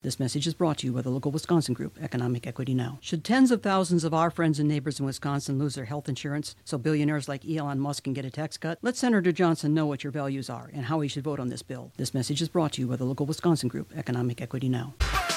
This message is brought to you by the local Wisconsin group, Economic Equity Now. Should tens of thousands of our friends and neighbors in Wisconsin lose their health insurance so billionaires like Elon Musk can get a tax cut? Let Senator Johnson know what your values are and how he should vote on this bill. This message is brought to you by the local Wisconsin group, Economic Equity Now.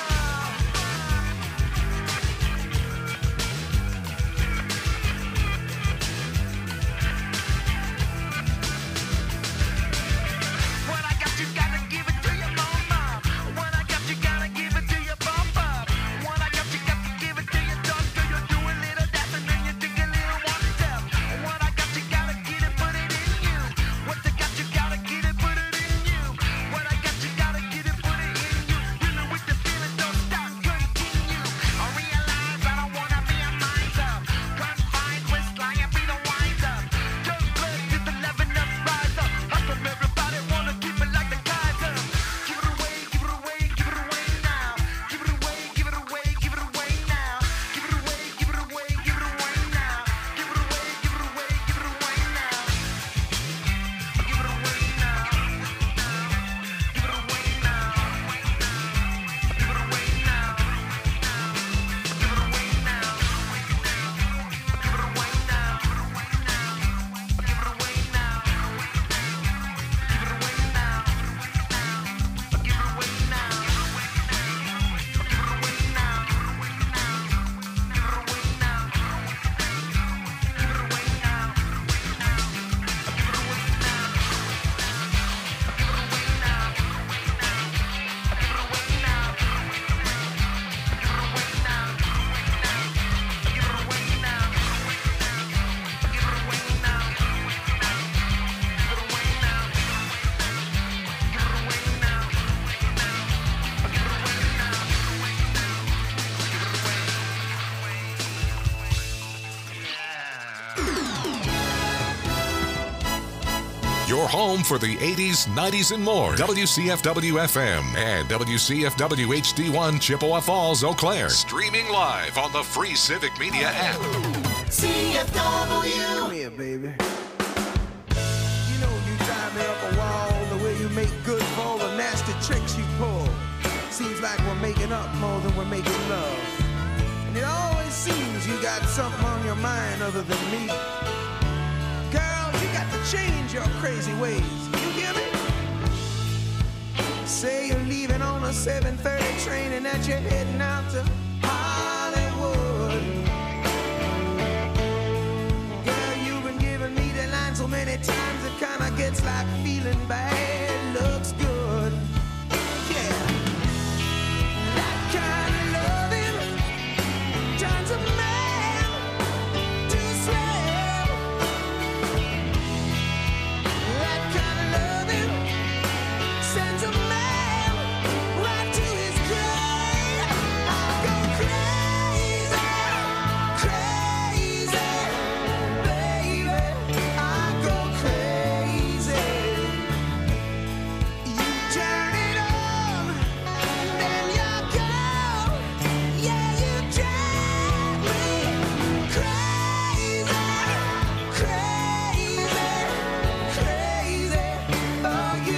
Your home for the 80s, 90s, and more. WCFW-FM and WCFW-HD1 Chippewa Falls, Eau Claire. Streaming live on the free Civic Media app. CFW. Come here, baby. You know you drive me up a wall the way you make good for all the nasty tricks you pull. Seems like we're making up more than we're making love. And it always seems you got something on your mind other than me. Got to change your crazy ways. You hear me? Say you're leaving on a 7:30 train and that you're heading out to Hollywood. Girl, you've been giving me the line so many times it kinda gets like feeling bad looks good. Yeah. That kind of loving turns a man to slave. Sends a man right to his grave. I go crazy, crazy, baby. I go crazy. You turn it on, then you go. Yeah, you drive me crazy, crazy, crazy. Oh, you.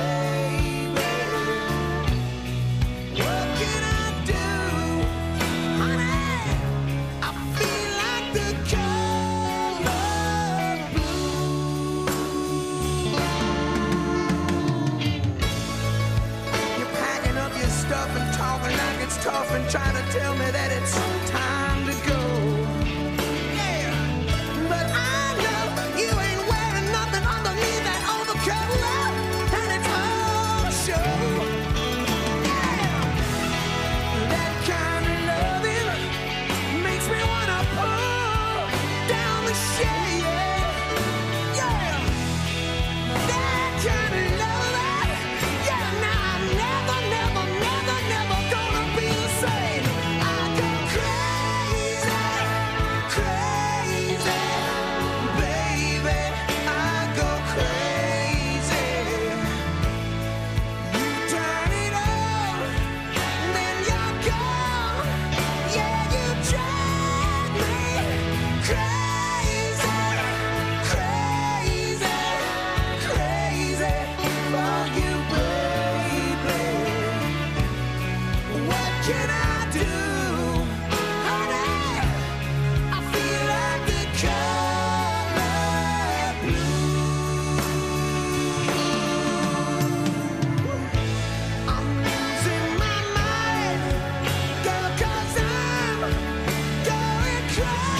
Tough and trying to tell me that it's time to go. Yeah, but I know you ain't wearing nothing underneath that overcoat, and it's all show. Yeah, that kind of loving makes me wanna pull down the shade. Yeah, that kind of loving. Yeah, now I'm never gonna be the same. I go crazy. can I do? Honey, I feel like the color blue. I'm losing my mind, girl, 'cause I'm going crazy.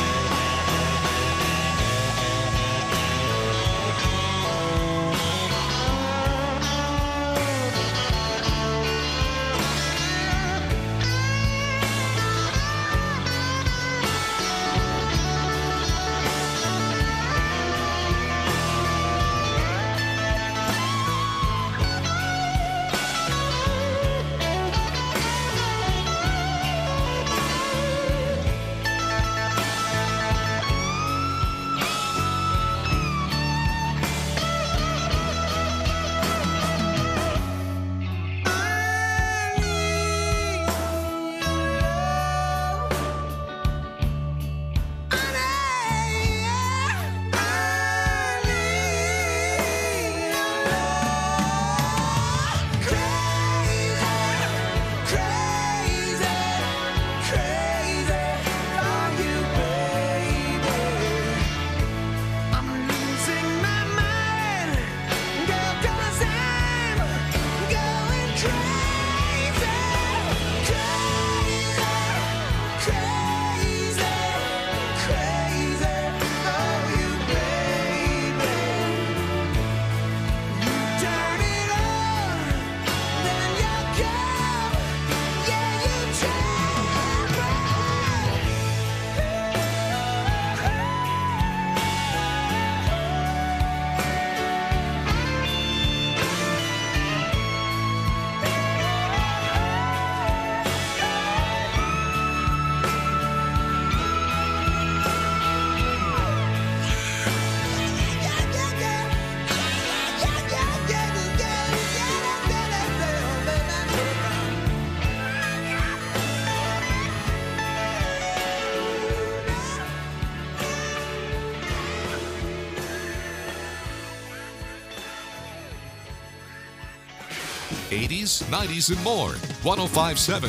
'80s, '90s, and more. 105.7.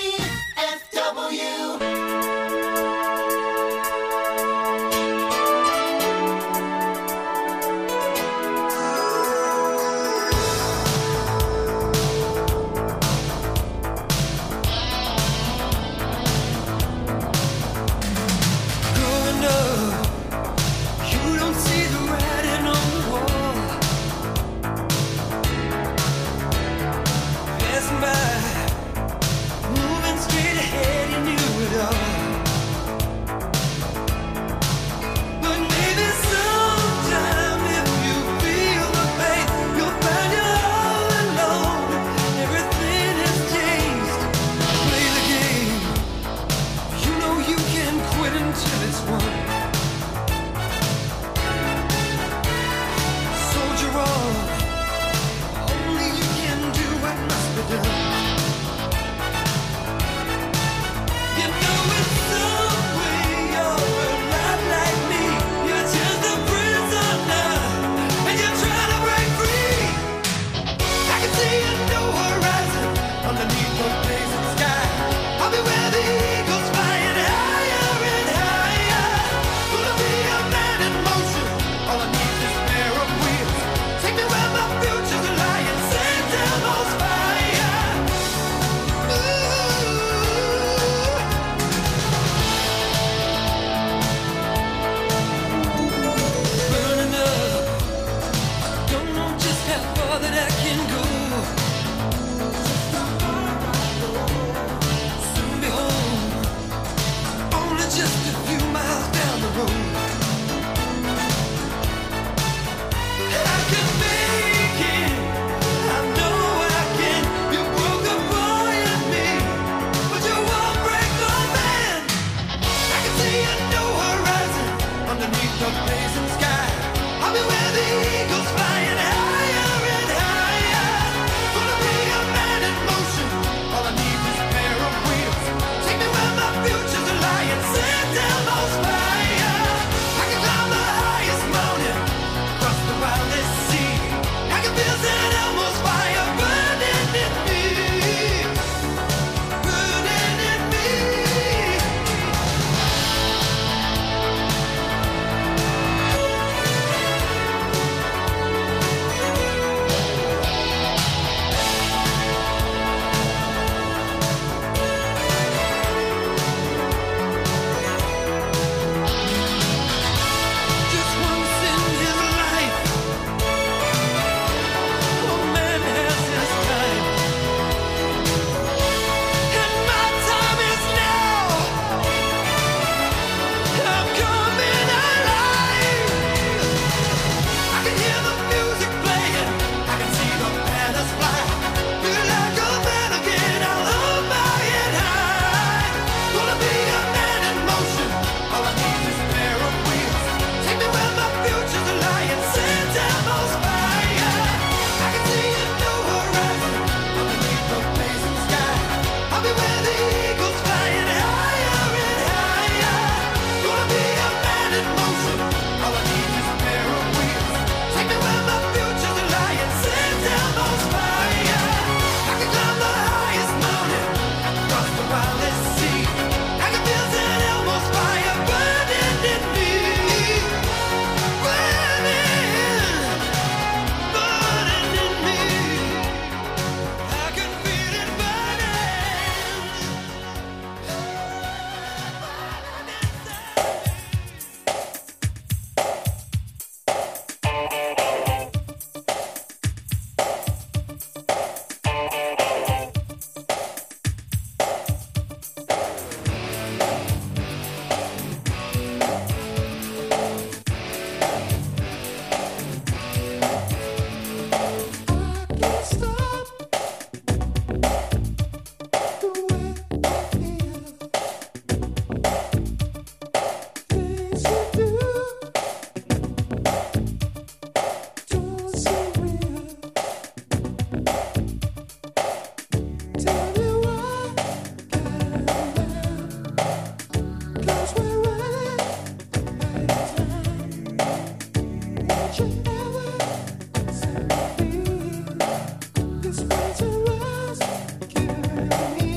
CFW. Growing up, you don't see the writing on the wall. Passing by, moving straight ahead, you knew it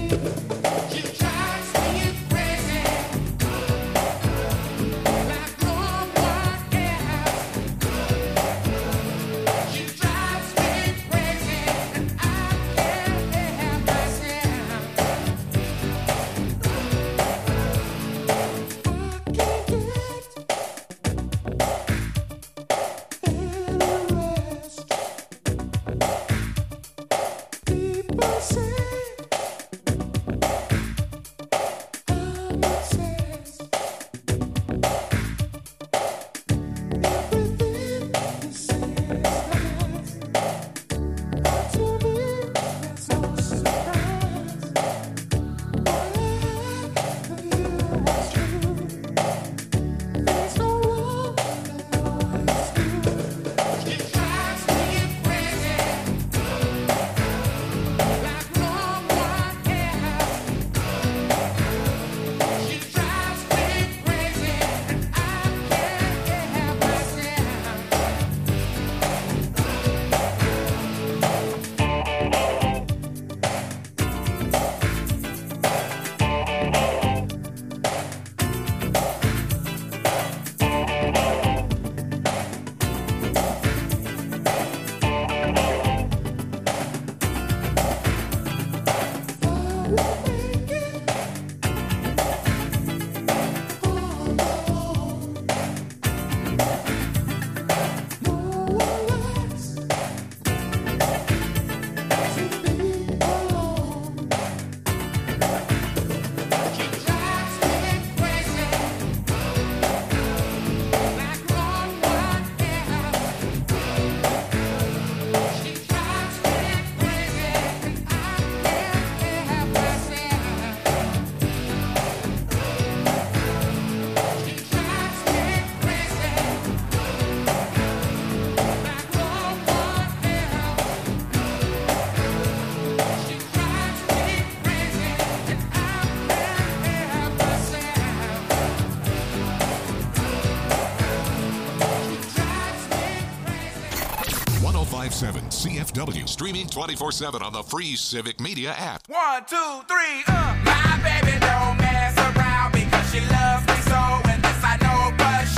1057 CFW. Streaming 24/7 on the free Civic Media app. 1, 2, 3, My baby don't mess around because she loves me so, and this I know for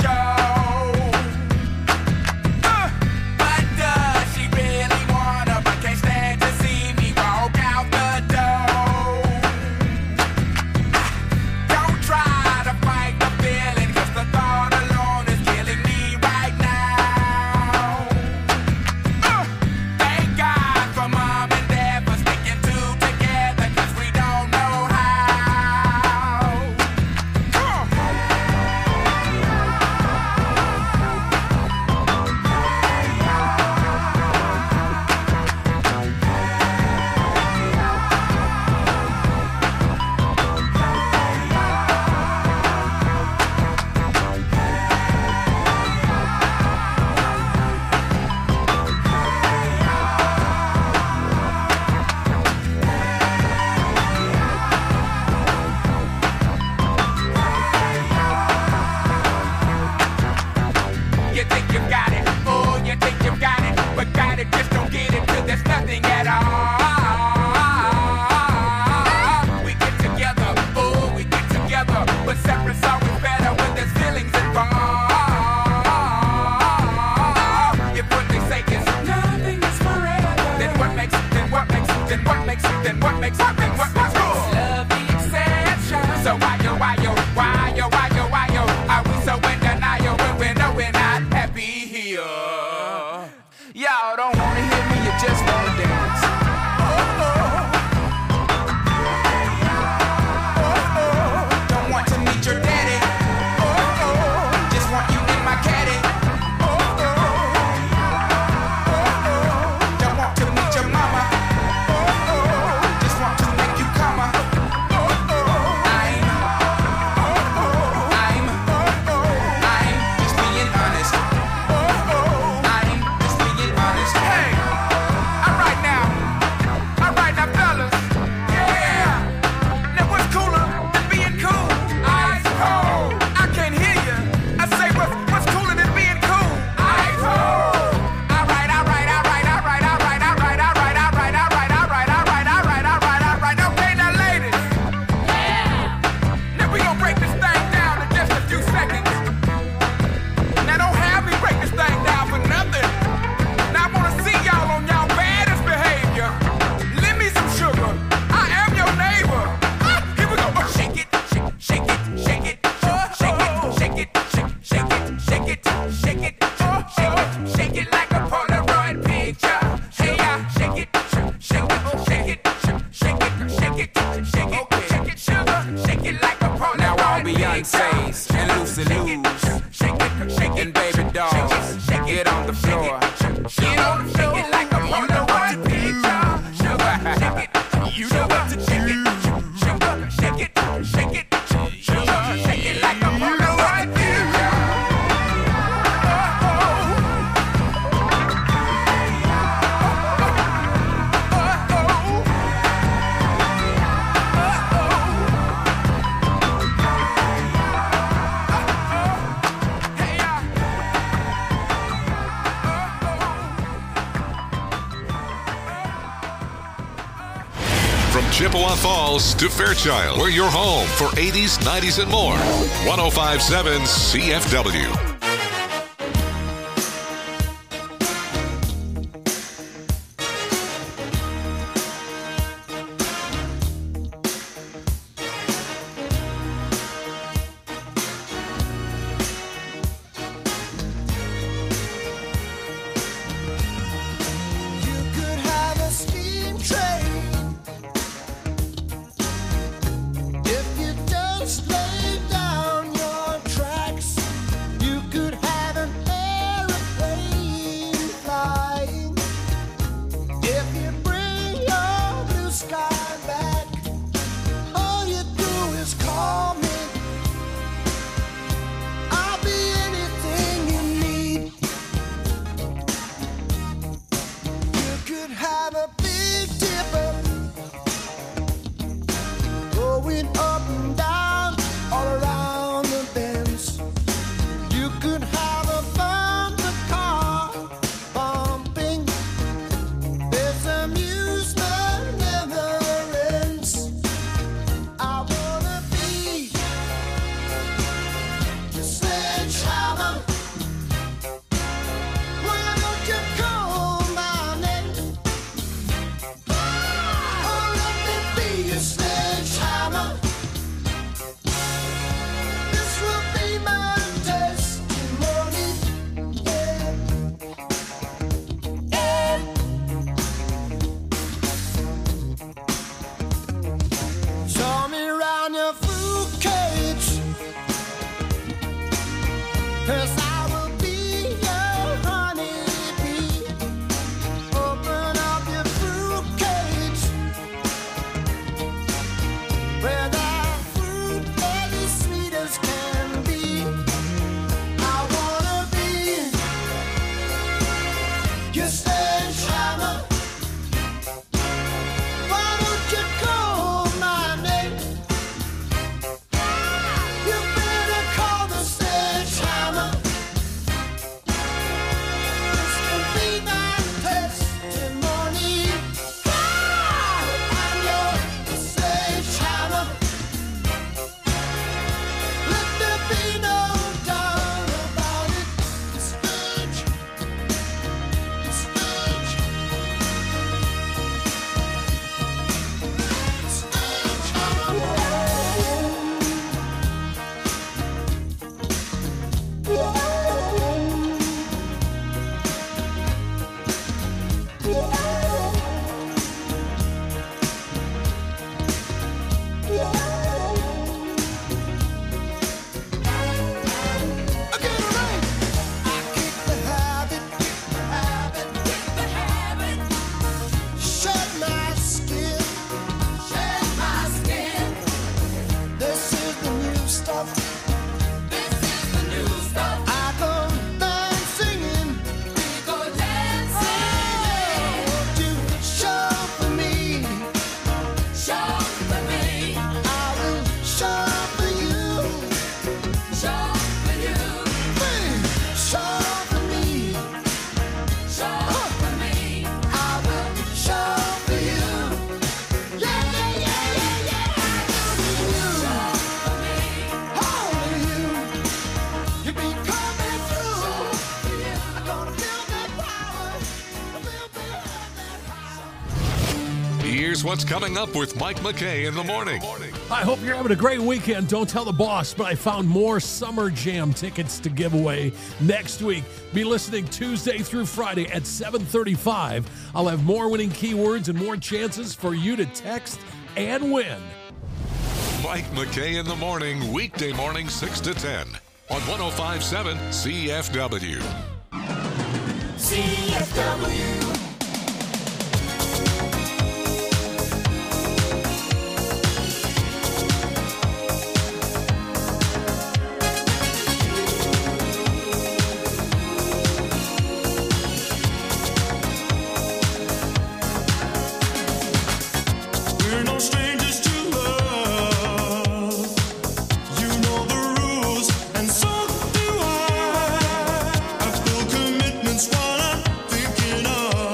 sure. But does she really wanna, but can't stand to see me walk out the door? Don't try to fight the feeling, cause the thought alone is killing me right now. Thank God for mom and dad for sticking two together, cause we don't know how. Chippewa Falls to Fairchild. We're your home for 80s, 90s, and more. 105.7 CFW. Here's what's coming up with Mike McKay in the morning. I hope you're having a great weekend. Don't tell the boss, but I found more Summer Jam tickets to give away next week. Be listening Tuesday through Friday at 7:35. I'll have more winning keywords and more chances for you to text and win. Mike McKay in the morning, weekday morning 6 to 10 on 105.7 CFW. CFW. Commitments while I'm thinking of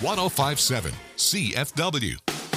1057 CFW.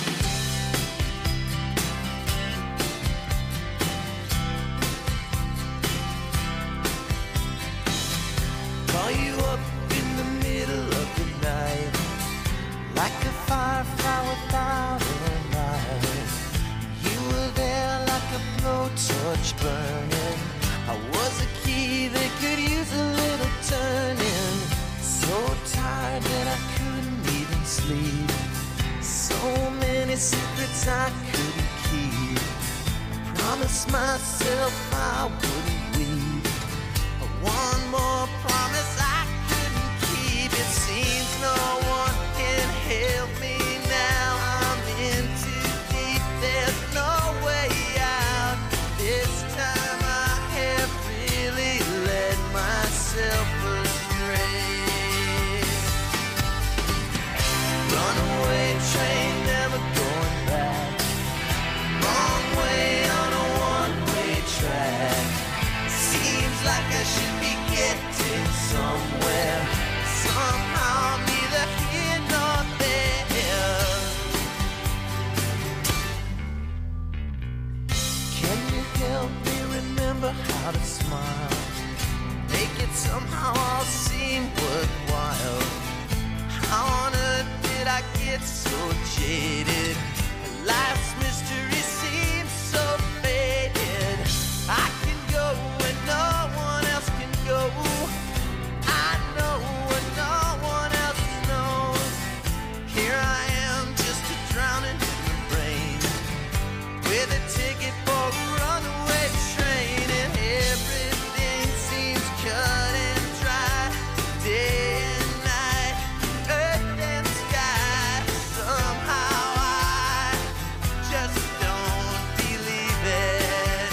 Call you up in the middle of the night, like a firefly without a light. You were there like a blowtorch burning. I was a key that could use a little turning. So tired that I couldn't even sleep. So many secrets I couldn't keep. Promised myself I wouldn't weep. One more promise I couldn't keep. It seems no one can help me now. I'm in too deep. There's no way out. This time I have really led myself astray. Runaway train, never going back. Wrong way on a one-way track. Seems like I should be getting somewhere. Somehow I'm neither here nor there. Can you help me remember how to smile? Make it somehow all seem worthwhile. How on earth did I get so jaded? Life's mystery seems so faded. I can go when no one else can go. I know what no one else knows. Here I am, just a drowning in the rain, with a ticket for a runaway train, and everything seems cut and dry. Day and night, earth and sky. Somehow I just don't believe it.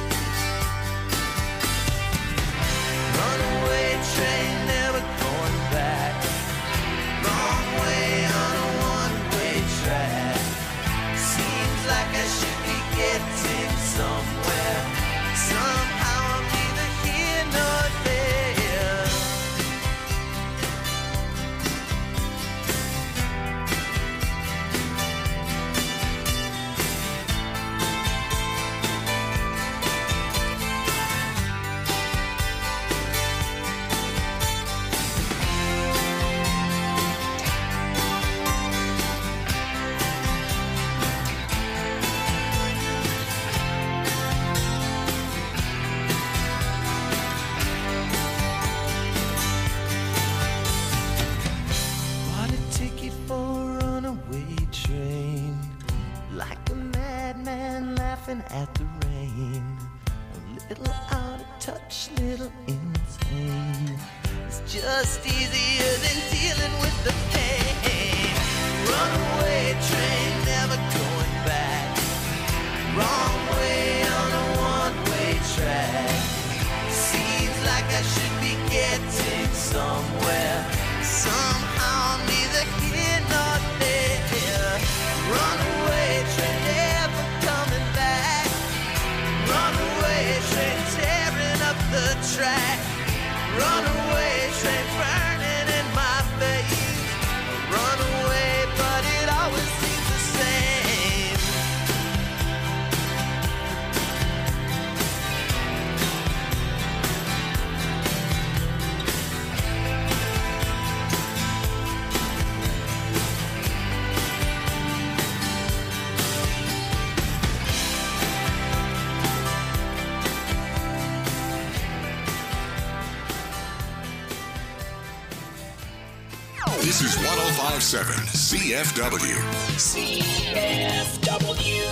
Runaway train, never going back. Wrong way on a one-way track. Seems like I should be getting somewhere. Somehow I'm neither here nor there. Bought a ticket for a runaway train, like a madman laughing at the rain. A little out of touch, little insane. It's just easier than dealing with the pain. Runaway train, never going back. Wrong way on a one-way track. Seems like I should be getting somewhere. Somehow I'm neither here nor there. Runaway train, never coming back. Runaway train, tearing up the track. Runaway train, burning in my face. Runaway, but it always seems the same. This is 1057 CFW. CFW.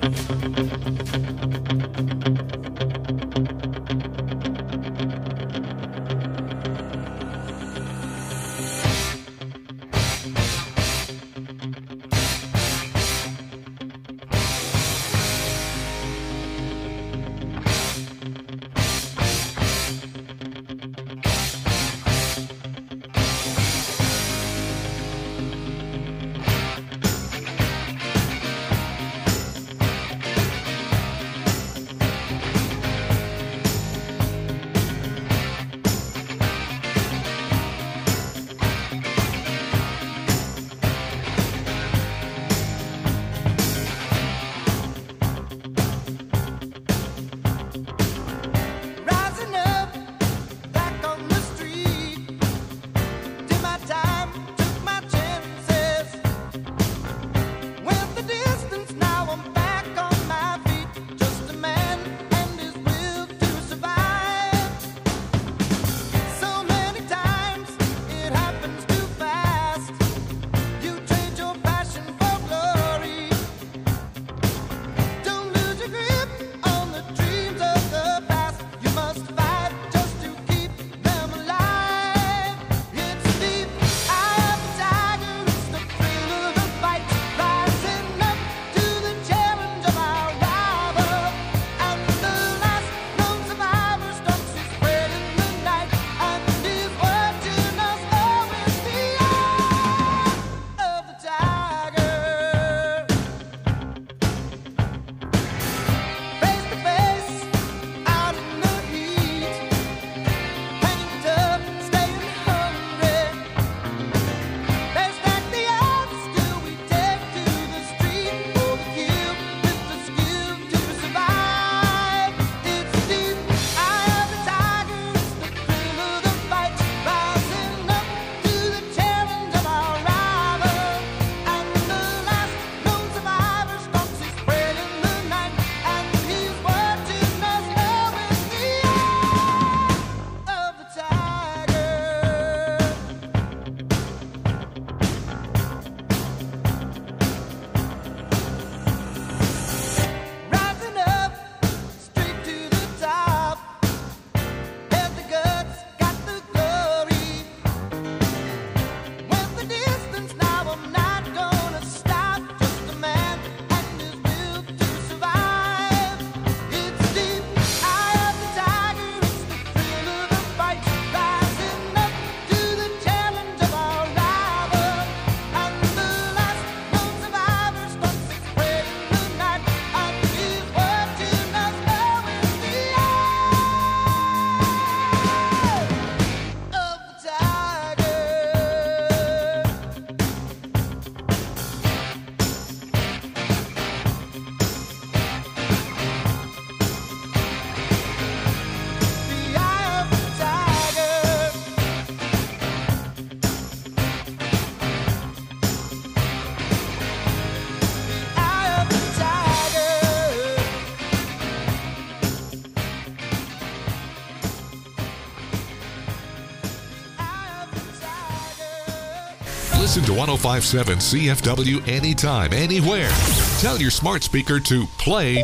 Listen to 105.7 CFW anytime, anywhere. Tell your smart speaker to play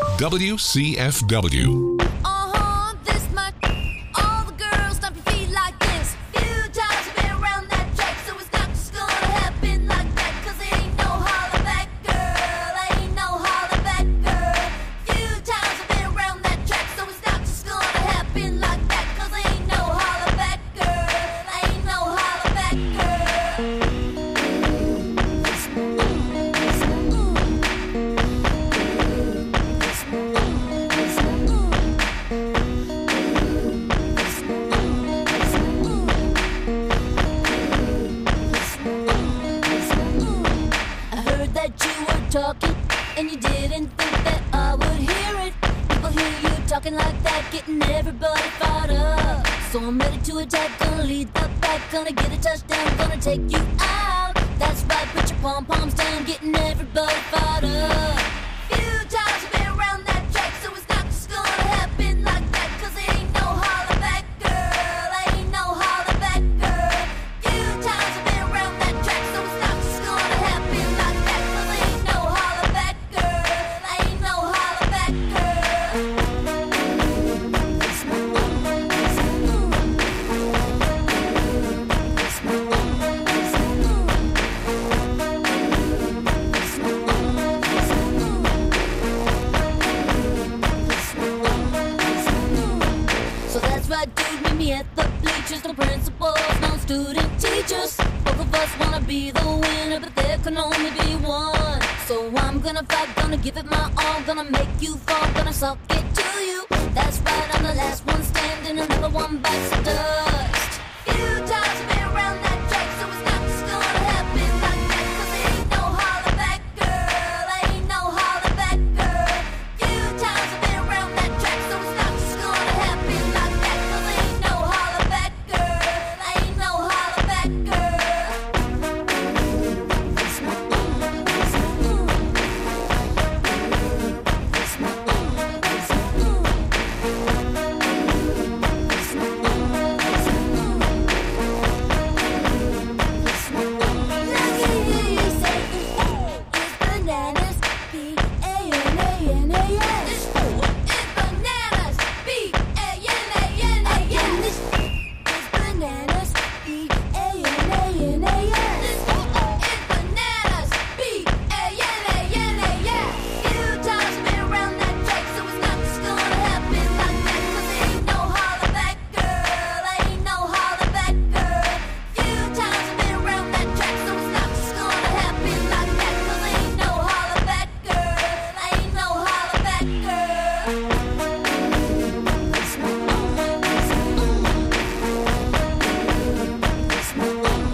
WCFW. This much. All the girls stomp your feet like this. Few times I've been around that track, so it's not just gonna happen like that. 'Cause ain't no holler back, girl. Ain't no holler back, girl. Few times I've been around that track, so it's not just gonna happen like that. 'Cause ain't no holler back, girl. Ain't no holler back, girl. Talking, and you didn't think that I would hear it. People hear you talking like that, getting everybody fired up. So I'm ready to attack, gonna lead the pack, gonna get a touchdown, gonna take you out. That's right, put your pom-poms down, getting everybody fired up. Few times I've been around that track, so it's not just gonna happen like that. 'Cause ain't no holler back, girl. Ain't no holler back, girl. Few times I've been around that track, so it's not just gonna happen like that. 'Cause ain't no holler back, girl. Ain't no holler the winner, but there can only be one. So I'm gonna fight, gonna give it my all, gonna make you fall, gonna suck it to you. That's right, I'm the last one standing, another one bites the dust. Few times I've been around that track, so it's not just gonna happen like that. 'Cause ain't no holler back, girl, ain't no holler back, girl. Few times I've been around that track, so it's not just gonna happen like that. 'Cause ain't no holler back, girl, ain't no holler back, girl. It's my it's my it's my it's bananas, B-A-N-A-N-A-S. It's bananas, B-A-N-A-N-A-S. It's bananas, B-A-N-A-N-A-S. It's bananas, B-A-N-A-N-A-S. Few times I've been around that track, so it's not just gonna happen like that. 'Cause ain't no holler back, girl, ain't no holler back, girl. Few times I've been around that track, so it's not just gonna happen like that. 'Cause ain't no holler back, girl, ain't no holler back, girl. It's my it's my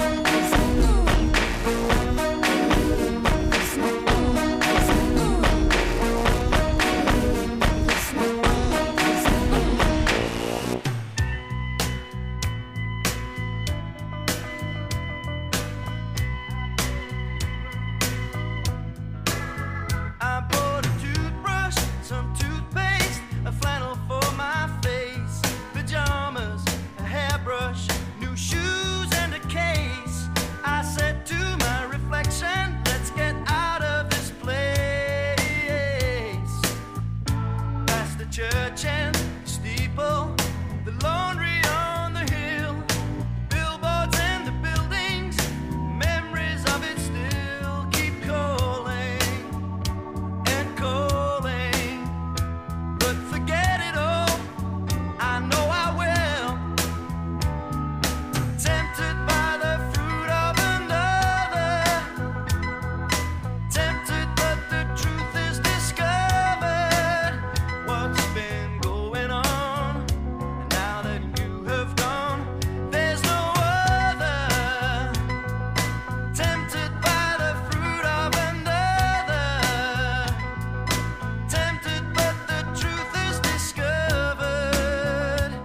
I bought a toothbrush, some toothpaste, a flannel for my face, pajamas, a hairbrush, new shoes and a case. I said to my reflection, let's get out of this place. Past the church and steeple, the laundry on the hill, billboards and the buildings, memories of it still keep calling and calling, but forget it all, I know I will. Tempted by the fruit of another, tempted but the truth is discovered. What's been going on? And now that you have gone, there's no other. Tempted by the fruit of another, tempted but the truth is discovered.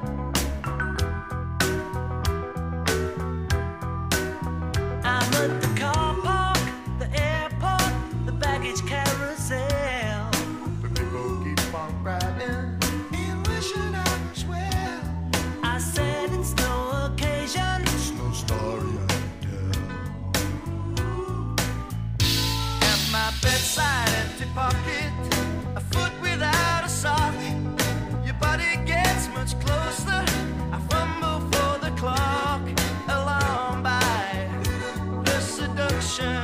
I'm at the car park, the airport, the baggage carousel. The people keep on riding and wishing I was well. I said it's no occasion, it's no story I can tell. At my bedside, empty pocket, a foot without a sock. Your body gets much closer. I fumble for the clock, alarmed by the seduction.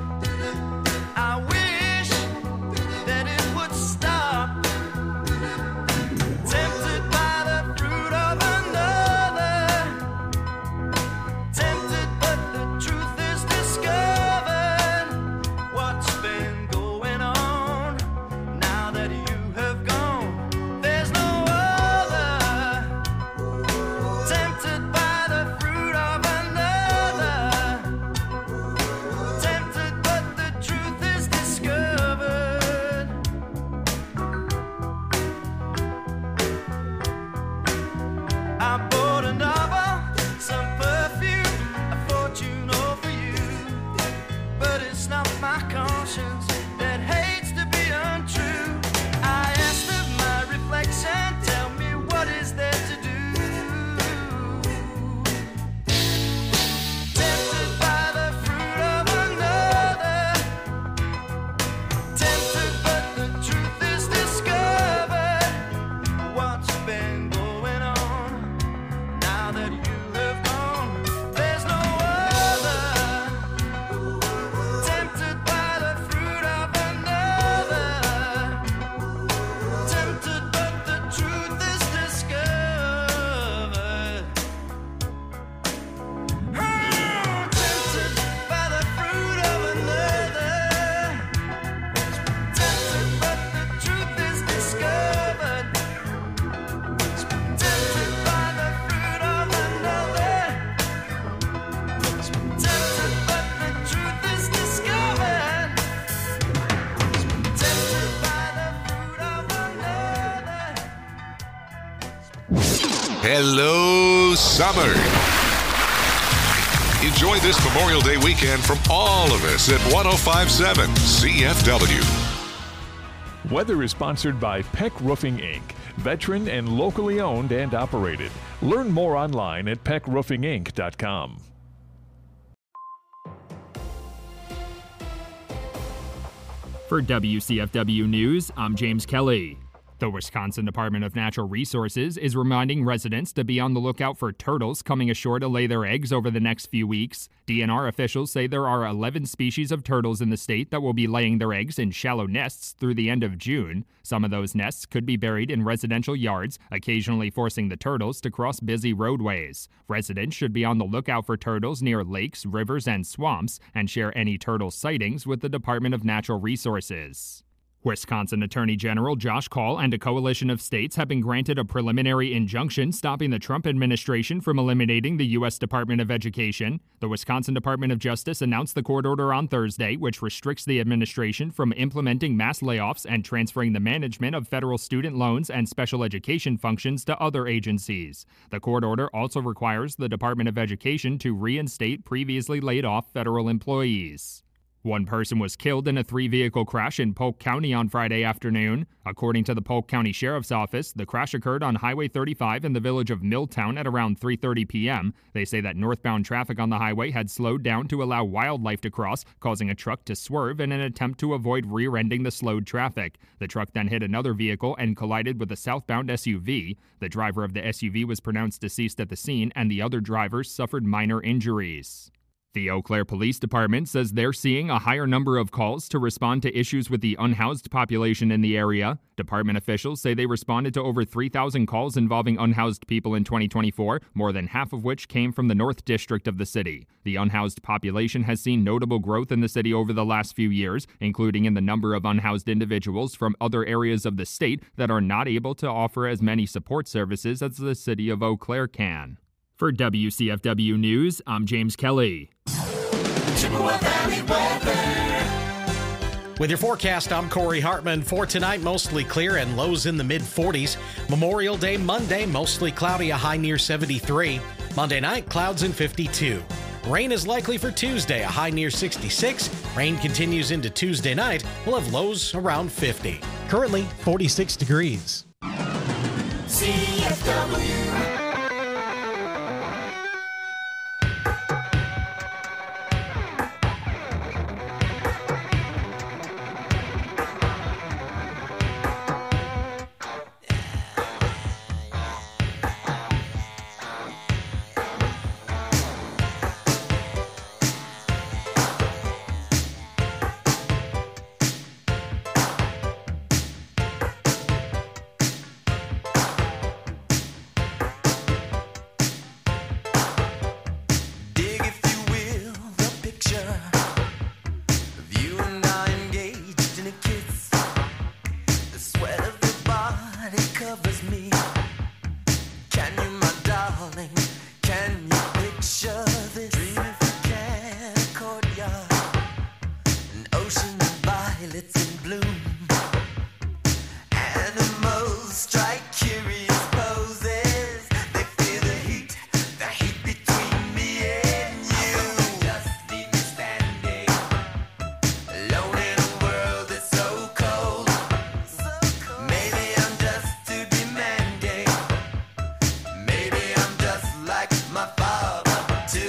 I wish that it would stop. Tempted by the fruit of another, tempted but the truth is discovered. What's been going on? Now that you have gone, there's no other. Tempted by the fruit of another, tempted but the truth is discovered. I bought a novel, some perfume, a fortune all for you. But it's not my conscience that hates to be untrue. I asked of my reflection, tell me what is there to do. Tempted by the fruit of another, tempted but the truth is discovered. What's been going on? Now that you have gone, there's no other. Tempted by the fruit of Hello, summer. Enjoy this Memorial Day weekend from all of us at 105.7 CFW. Weather is sponsored by Peck Roofing, Inc., veteran and locally owned and operated. Learn more online at peckroofinginc.com. For WCFW News, I'm James Kelly. The Wisconsin Department of Natural Resources is reminding residents to be on the lookout for turtles coming ashore to lay their eggs over the next few weeks. DNR officials say there are 11 species of turtles in the state that will be laying their eggs in shallow nests through the end of June. Some of those nests could be buried in residential yards, occasionally forcing the turtles to cross busy roadways. Residents should be on the lookout for turtles near lakes, rivers, and swamps, and share any turtle sightings with the Department of Natural Resources. Wisconsin Attorney General Josh Kaul and a coalition of states have been granted a preliminary injunction stopping the Trump administration from eliminating the U.S. Department of Education. The Wisconsin Department of Justice announced the court order on Thursday, which restricts the administration from implementing mass layoffs and transferring the management of federal student loans and special education functions to other agencies. The court order also requires the Department of Education to reinstate previously laid off federal employees. One person was killed in a 3-vehicle crash in Polk County on Friday afternoon. According to the Polk County Sheriff's Office, the crash occurred on Highway 35 in the village of Milltown at around 3:30 p.m. They say that northbound traffic on the highway had slowed down to allow wildlife to cross, causing a truck to swerve in an attempt to avoid rear-ending the slowed traffic. The truck then hit another vehicle and collided with a southbound SUV. The driver of the SUV was pronounced deceased at the scene, and the other drivers suffered minor injuries. The Eau Claire Police Department says they're seeing a higher number of calls to respond to issues with the unhoused population in the area. Department officials say they responded to over 3,000 calls involving unhoused people in 2024, more than half of which came from the North District of the city. The unhoused population has seen notable growth in the city over the last few years, including in the number of unhoused individuals from other areas of the state that are not able to offer as many support services as the city of Eau Claire can. For WCFW News, I'm James Kelly. With your forecast, I'm Corey Hartman. For tonight, mostly clear and lows in the mid-40s. Memorial Day, Monday, mostly cloudy, a high near 73. Monday night, clouds in 52. Rain is likely for Tuesday, a high near 66. Rain continues into Tuesday night. We'll have lows around 50. Currently, 46 degrees. CFW.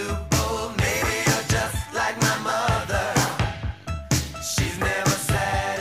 She's never sad.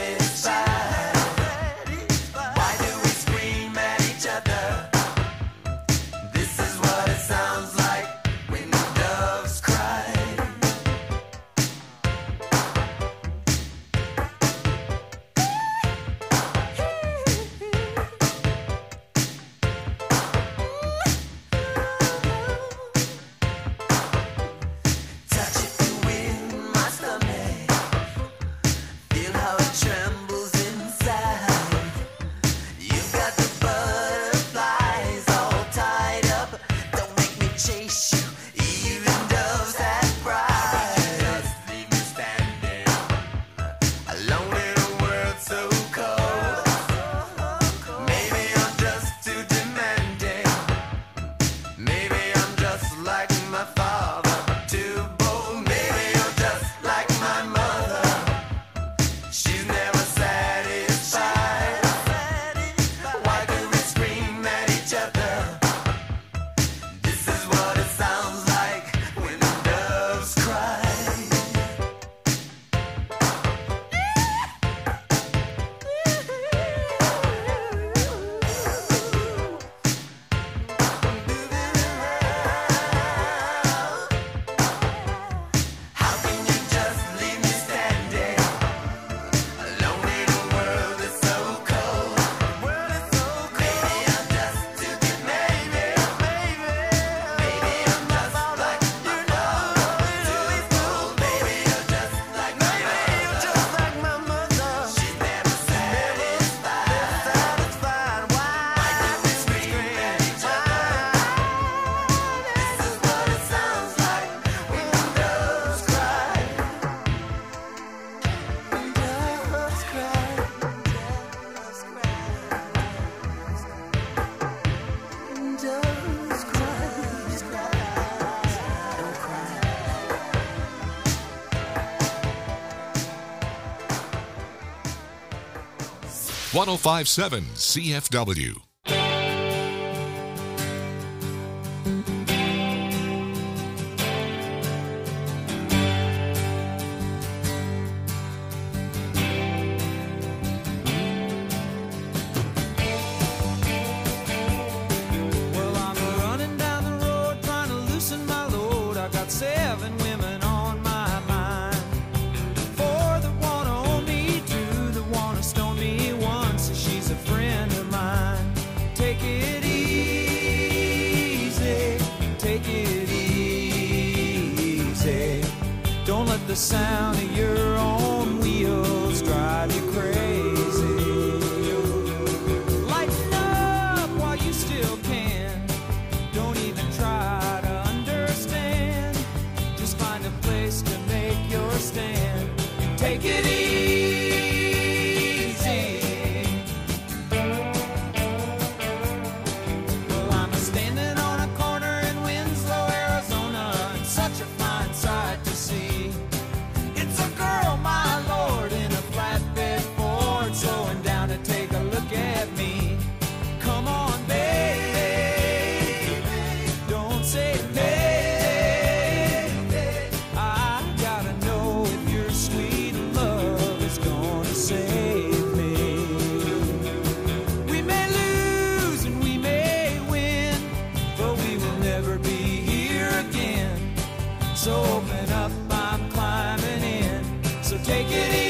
1057 CFW. The sound of your own wheels drive you crazy. Lighten up while you still can. Don't even try to understand. Just find a place to make your stand. Take it easy. Well, I'm standing on a corner in Winslow, Arizona, and such a fine sight to see. It's a girl, my lord, in a flatbed Ford, slowing down to take a look at me. Come on, baby, don't say baby. I gotta know if your sweet love is gonna save me. We may lose and we may win, but we will never be here again. So open up, I'm climbing in. So take it easy.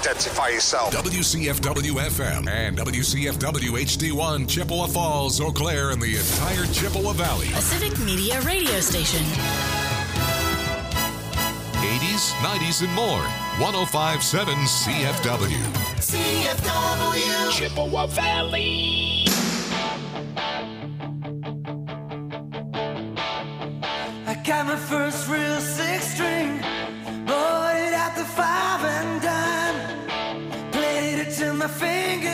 identify yourself. WCFW FM and WCFW HD1 Chippewa Falls, Eau Claire, and the entire Chippewa Valley. A Civic Media radio station. 80s, 90s, and more. 105.7 CFW. CFW. Chippewa Valley. I got my first real 6-string, bought it at the 5 and dime, played it till my fingers